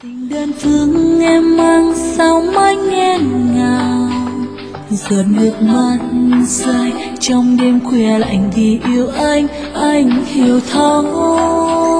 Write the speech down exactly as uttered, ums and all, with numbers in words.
Tình đơn phương em mang sao mãi nghẹn ngào, giọt nước mắt rơi trong đêm khuya lạnh vì yêu anh, anh hiểu thấu.